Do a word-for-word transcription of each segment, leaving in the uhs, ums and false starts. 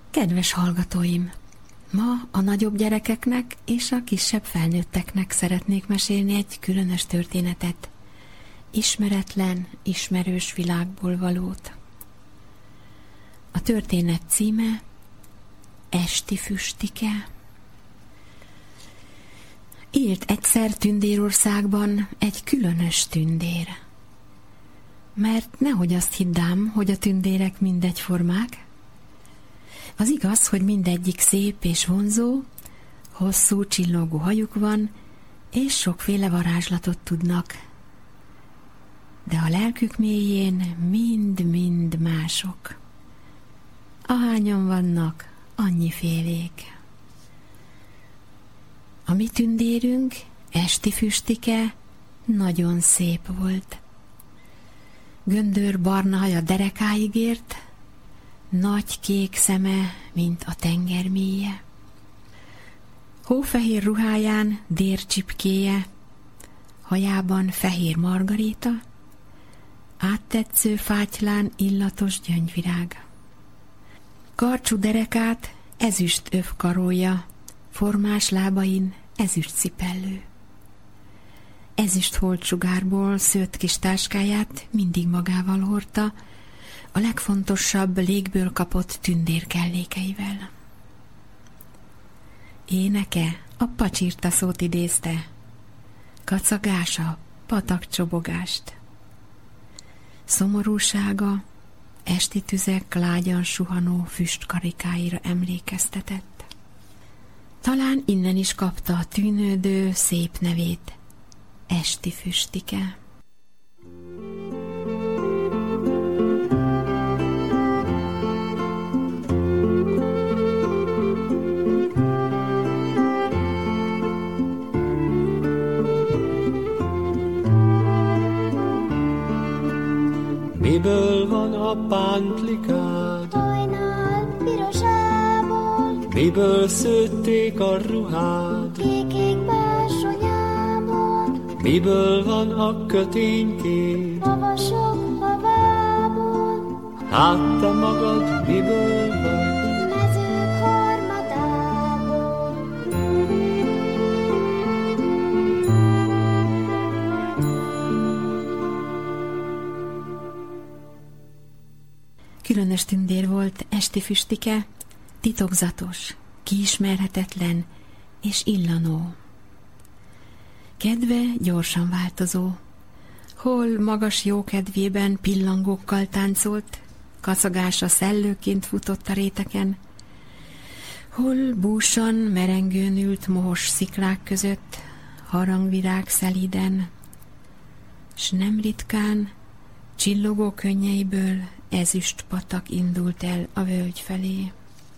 Kedves hallgatóim! Ma a nagyobb gyerekeknek és a kisebb felnőtteknek szeretnék mesélni egy különös történetet. Ismeretlen, ismerős világból valót. A történet címe Esti füstike. Élt egyszer Tündérországban egy különös tündér. Mert nehogy azt hiddám, hogy a tündérek mindegyformák. Az igaz, hogy mindegyik szép és vonzó, hosszú csillogó hajuk van, és sokféle varázslatot tudnak. De a lelkük mélyén mind-mind mások. Ahányan vannak, annyifélék. A mi tündérünk, Esti füstike, nagyon szép volt. Göndör barna haja derekáig ért, nagy kék szeme, mint a tenger mélye. Hófehér ruháján dércsipkéje, hajában fehér margaréta, áttetsző fátylán illatos gyöngyvirág. Karcsú derekát ezüst öv karolja, formás lábain ezüst cipellő. Ezüst holtsugárból szőtt kis táskáját mindig magával hordta, a legfontosabb légből kapott tündérkellékeivel. Éneke a pacsirta szót idézte, kacagása patakcsobogást. Szomorúsága esti tüzek lágyan suhanó füstkarikáira emlékeztetett. Talán innen is kapta a tűnődő szép nevét, Esti füstike. Miből van a pántlikád? Hajnal pirosából. Miből szőtték a ruhád? Kékék bársonyából. Miből van a köténykép? Havasok havából. Hát te magad miből vagy? Mezők harmadából. Különös tündér volt Esti füstike, titokzatos, kiismerhetetlen és illanó. Kedve gyorsan változó. Hol magas jókedvében pillangókkal táncolt, kacagása szellőként futott a réteken, hol búsan merengőn ült mohos sziklák között, harangvirág szelíden, s nem ritkán csillogó könnyeiből ezüst patak indult el a völgy felé.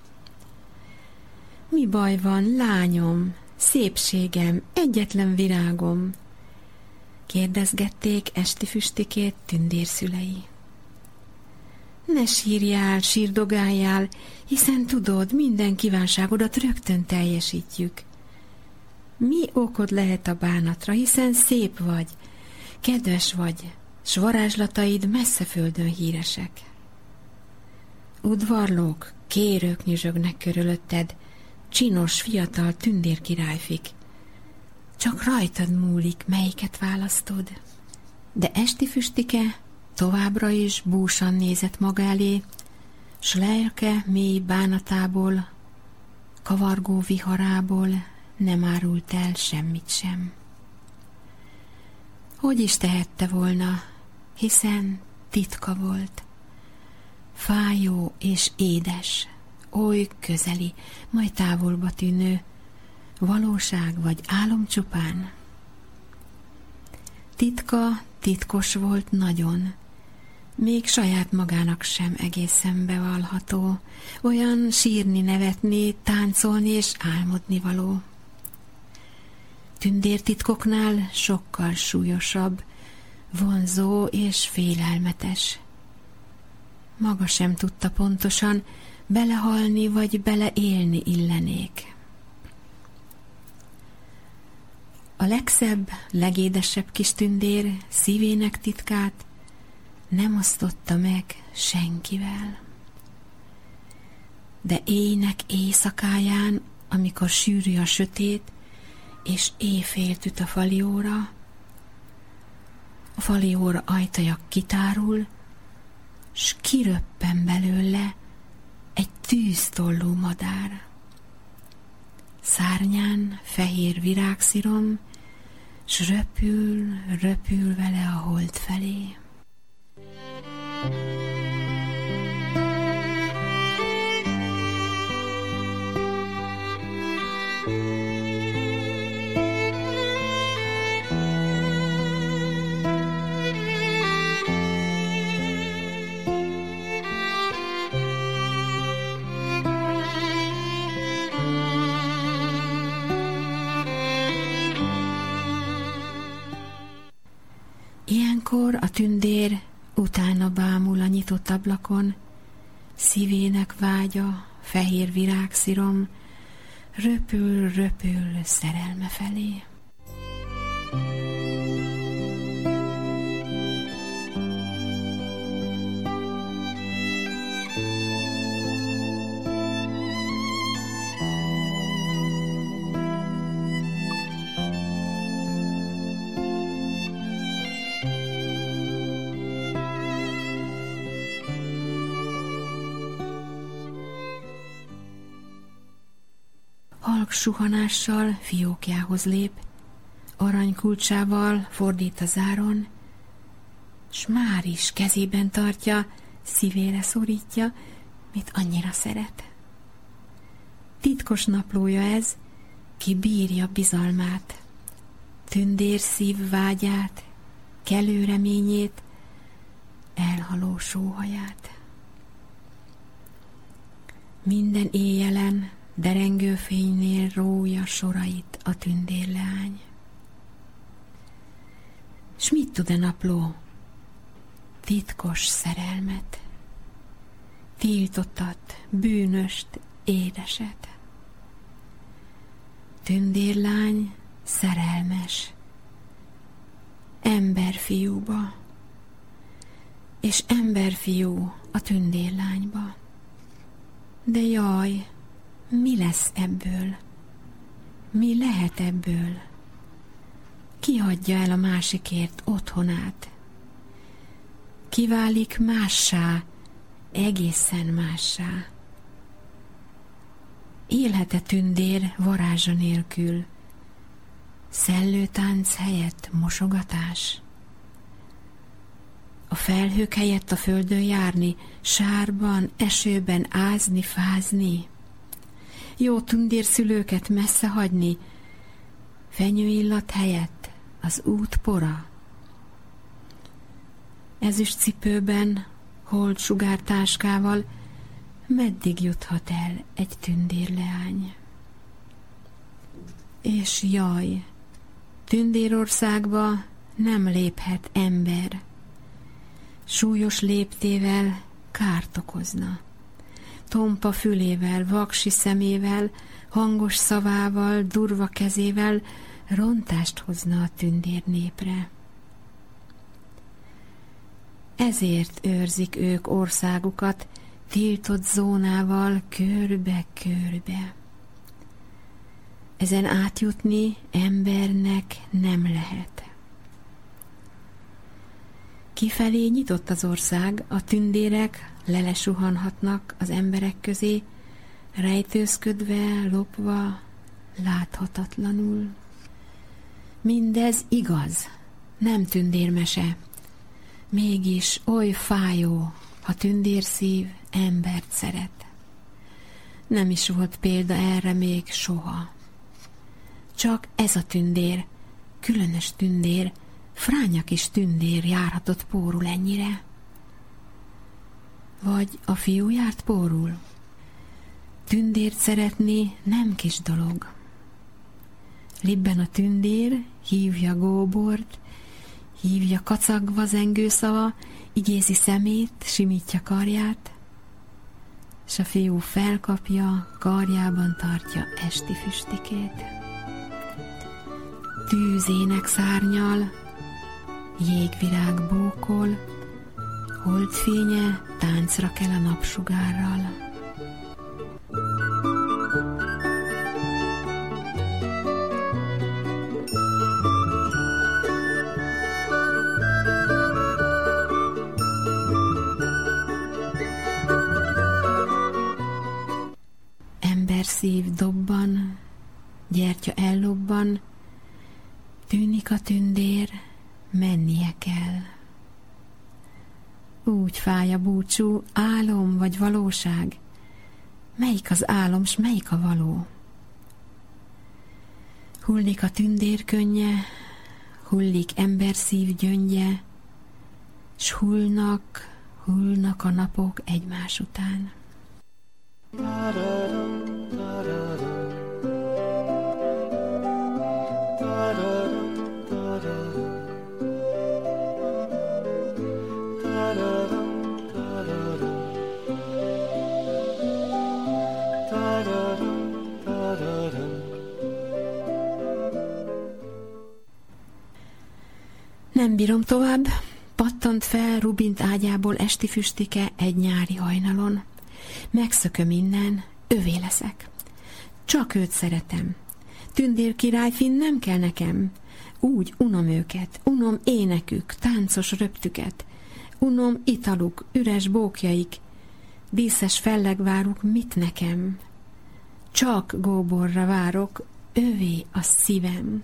Mi baj van, lányom, szépségem, egyetlen virágom? Kérdezgették Esti füstikét tündérszülei. Ne sírjál, sírdogáljál, hiszen tudod, minden kívánságodat rögtön teljesítjük. Mi okod lehet a bánatra, hiszen szép vagy, kedves vagy, s varázslataid messze földön híresek. Udvarlók, kérők nyüzsögnek körülötted, csinos, fiatal tündérkirályfik. Csak rajtad múlik, melyiket választod. De Esti füstike továbbra is búsan nézett maga elé, s lelke mély bánatából, kavargó viharából nem árult el semmit sem. Hogy is tehette volna, hiszen titka volt. Fájó és édes, oly közeli, majd távolba tűnő, valóság vagy álom csupán. Titka titkos volt nagyon, még saját magának sem egészen bevallható, olyan sírni, nevetni, táncolni és álmodni való. Tündértitkoknál sokkal súlyosabb, vonzó és félelmetes. Maga sem tudta pontosan, belehalni vagy beleélni illenék. A legszebb, legédesebb kis tündér szívének titkát nem osztotta meg senkivel. De éjnek éjszakáján, amikor sűrű a sötét, és éjfélt üt a fali óra, a fali óra ajtaja kitárul, s kiröppen belőle egy tűztollú madár. Szárnyán fehér virágszirom, s röpül, röpül vele a hold felé. Ilyenkor a tündér utána bámul a nyitott ablakon, szívének vágya, fehér virágszirom, röpül, röpül szerelme felé. Halk suhanással fiókjához lép, aranykulcsával fordít a záron, s már is kezében tartja, szívére szorítja, mit annyira szeret. Titkos naplója ez, ki bírja bizalmát, tündér szív vágyát, kelő reményét, elhaló sóhaját. Minden éjjelen derengő fénynél rója sorait a tündérleány. S mit tud a napló? Titkos szerelmet, tiltottat, bűnöst, édeset. Tündérlány szerelmes, emberfiúba, és emberfiú a tündérlányba. De jaj, mi lesz ebből? Mi lehet ebből? Ki hagyja el a másikért otthonát? Ki válik mássá, egészen mássá? Élhet-e tündér varázsa nélkül? Szellőtánc helyett mosogatás? A felhők helyett a földön járni, sárban, esőben ázni, fázni? Jó tündérszülőket messze hagyni, fenyőillat helyett az út pora? Ezüst cipőben, hold sugártáskával meddig juthat el egy tündérleány? És jaj, tündérországba nem léphet ember, súlyos léptével kárt okozna. Tompa fülével, vaksi szemével, hangos szavával, durva kezével rontást hozna a tündér népre. Ezért őrzik ők országukat tiltott zónával körbe-körbe. Ezen átjutni embernek nem lehet. Kifelé nyitott az ország, a tündérek lelesuhanhatnak az emberek közé, rejtőzködve, lopva, láthatatlanul. Mindez igaz, nem tündérmese, mégis oly fájó, ha tündérszív embert szeret. Nem is volt példa erre még soha. Csak ez a tündér, különös tündér, fránya kis tündér járhatott pórul ennyire. Vagy a fiú járt pórul? Tündért szeretni nem kis dolog. Libben a tündér, hívja góbort, hívja kacagva zengő szava, igézi szemét, simítja karját, s a fiú felkapja, karjában tartja esti füstikét. Tűzének szárnyal, jégvirág bókol, holdfénye táncra kell a napsugárral. emberszív dobban, gyertya ellobban, tűnik a tündér, mennie kell. Úgy fáj a búcsú, álom vagy valóság, melyik az álom, s melyik a való? Hullik a tündér könnye, hullik emberszív gyöngye, s hullnak, hullnak a napok egymás után. Nem bírom tovább, pattant fel Rubint ágyából esti füstike egy nyári hajnalon. Megszököm innen, övé leszek. Csak őt szeretem. Tündér királyfin nem kell nekem. Úgy unom őket, unom énekük, táncos röptüket. Unom italuk, üres bókjaik, díszes fellegváruk mit nekem. Csak Góborra várok, övé a szívem.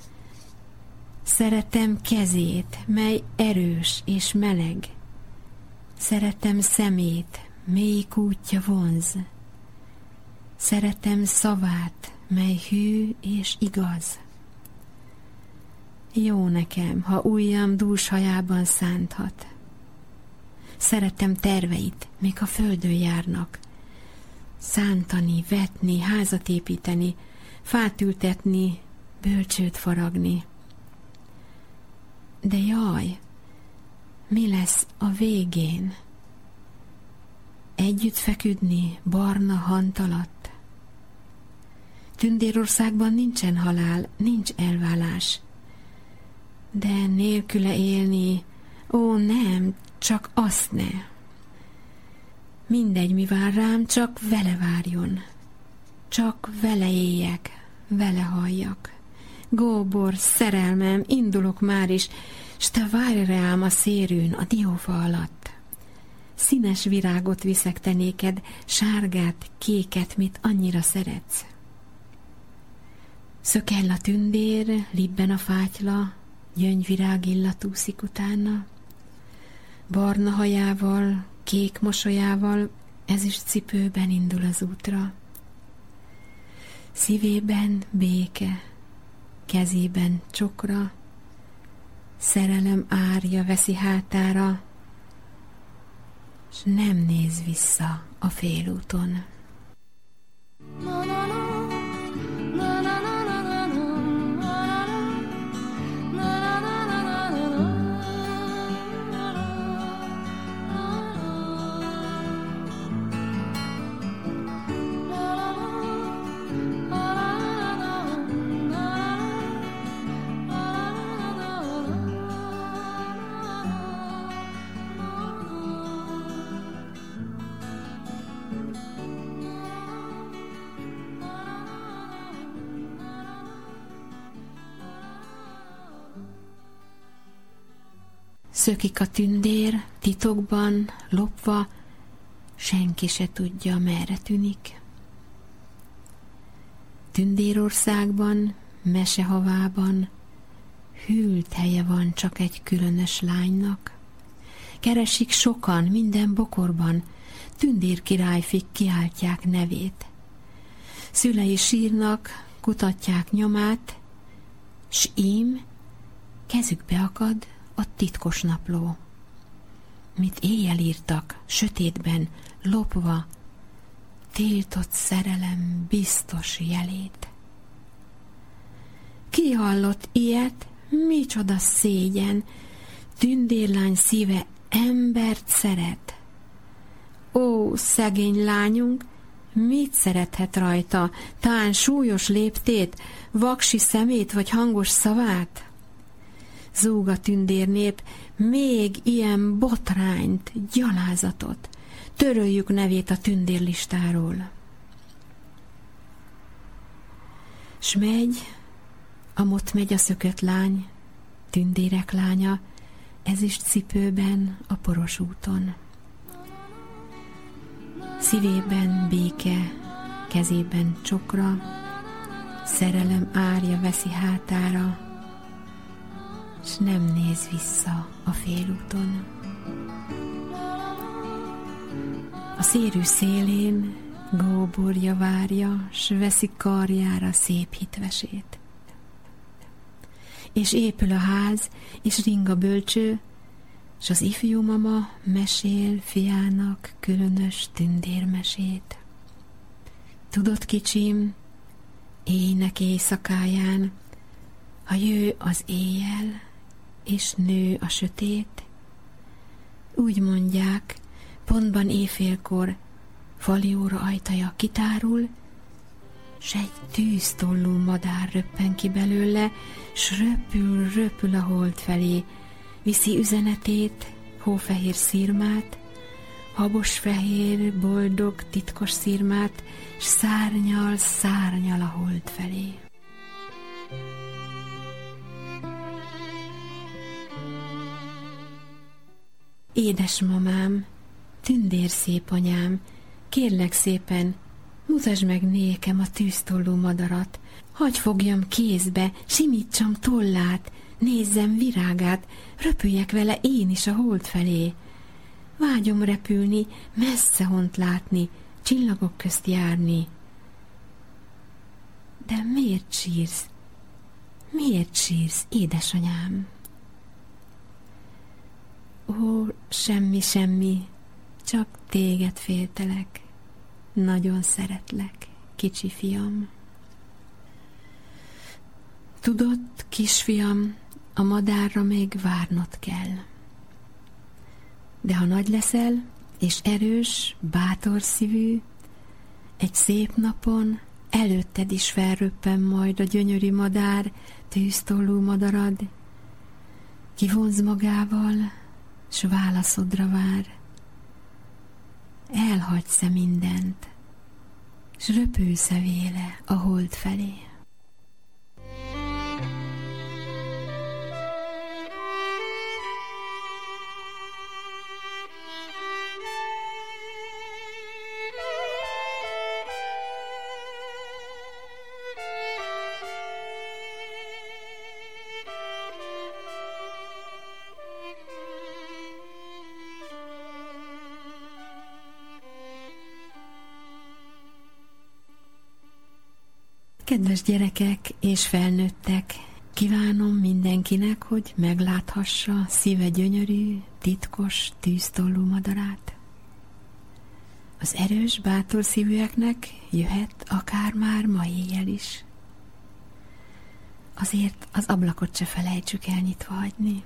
Szeretem kezét, mely erős és meleg. Szeretem szemét, mély kútja vonz. Szeretem szavát, mely hű és igaz. Jó nekem, ha ujjam dús hajában szánthat. Szeretem terveit, még a földön járnak. Szántani, vetni, házat építeni, fát ültetni, bölcsőt faragni. De jaj, mi lesz a végén? Együtt feküdni barna hant alatt? Tündérországban nincsen halál, nincs elválás. De nélküle élni, ó nem, csak azt ne. Mindegy, mi vár rám, csak vele várjon. Csak vele éljek, vele halljak. Góbor, szerelmem, indulok már is, s te várj rám a szérűn, a diófa alatt. Színes virágot viszek te néked, sárgát, kéket, mit annyira szeretsz. Szökell a tündér, libben a fátyla, gyöngyvirág illat úszik utána. Barna hajával, kék mosolyával, ezüst cipőben indul az útra. Szívében béke, kezében csokra, szerelem árja veszi hátára, s nem néz vissza a félúton. Szökik a tündér, titokban, lopva, senki se tudja, merre tűnik. Tündérországban, mesehavában, hűlt helye van csak egy különös lánynak. Keresik sokan, minden bokorban, tündér királyfik kiáltják nevét. Szülei sírnak, kutatják nyomát, s ím kezükbe akad a titkos napló, mit éjjel írtak, sötétben, lopva, tiltott szerelem biztos jelét. Ki hallott ilyet? Micsoda szégyen! Tündérlány szíve embert szeret. Ó, szegény lányunk, mit szerethet rajta? Tán súlyos léptét, vaksi szemét vagy hangos szavát? Zúg a tündérnép, még ilyen botrányt, gyalázatot. Töröljük nevét a tündérlistáról. S megy, amott megy a szökött lány, tündérek lánya, ezüst cipőben a poros úton. Szívében béke, kezében csokra, szerelem árja veszi hátára, s nem néz vissza a félúton. A szérű szélén góborja várja, s veszi karjára szép hitvesét. És épül a ház, és ring a bölcső, s az ifjú mama mesél fiának különös tündérmesét. Tudod, kicsim, éjnek éjszakáján, ha jő az éjjel, és nő a sötét, úgy mondják, pontban éjfélkor fali óra ajtaja kitárul, s egy tűztollú madár röppen ki belőle, s röpül, röpül a hold felé, viszi üzenetét, hófehér szirmát, habosfehér, boldog, titkos szirmát, s szárnyal, szárnyal a hold felé. Édesmamám, tündérszép anyám, kérlek szépen, mutasd meg nékem a tűztollú madarat, hagy fogjam kézbe, simítsam tollát, nézzem virágát, röpüljek vele én is a hold felé. Vágyom repülni, messze hont látni, csillagok közt járni. De miért sírsz? Miért sírsz, édesanyám? Ó, semmi, semmi, csak téged féltelek, nagyon szeretlek, kicsi fiam. Tudod, kisfiam, a madárra még várnod kell. De ha nagy leszel, és erős, bátor szívű, egy szép napon előtted is felröppen majd a gyönyörű madár, tűztollú madarad, kivonz magával, s válaszodra vár. Elhagysz-e mindent, s röpülsz-e véle a hold felé? Kedves gyerekek és felnőttek, kívánom mindenkinek, hogy megláthassa szíve gyönyörű, titkos, tűztollú madarát. Az erős, bátor szívűeknek jöhet akár már ma éjjel is. Azért az ablakot se felejtsük el nyitva hagyni.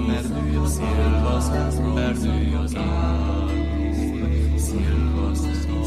Szilva,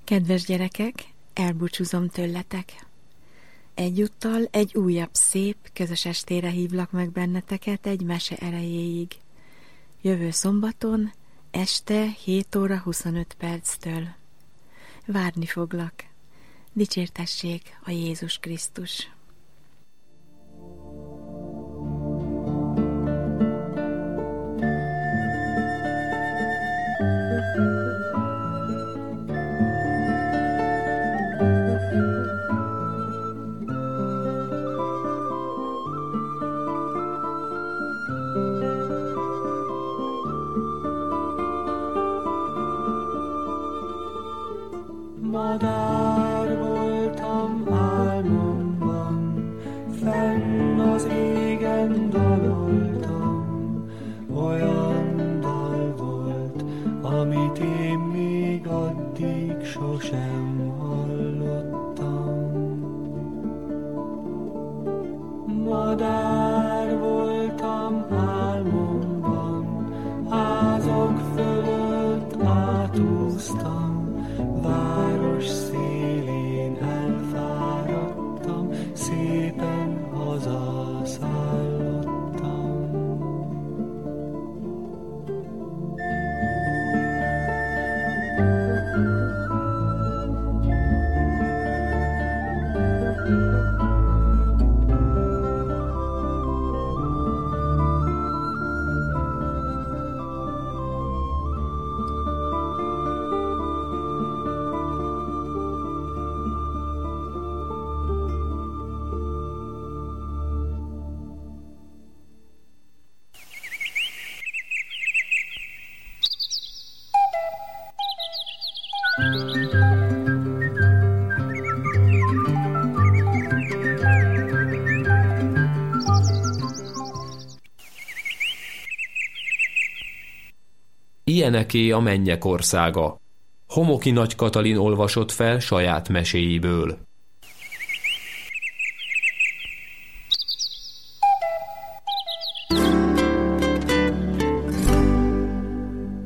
Kedves gyerekek, elbúcsúzom tőletek. Egyúttal egy újabb szép, közös estére hívlak meg benneteket egy mese erejéig. Jövő szombaton, este hét óra huszonöt perctől. Várni foglak. Dicsértessék a Jézus Krisztus! Madár voltam álmomban, fenn az égen daloltam. Olyan dal volt, amit én még addig sosem hallottam. Madár voltam álmomban, házak fölött átúztam. Város szélén elfáradtam, szépen hazaszállottam. Ilyeneké a mennyek országa. Homoki Nagy Katalin olvasott fel saját meséiből.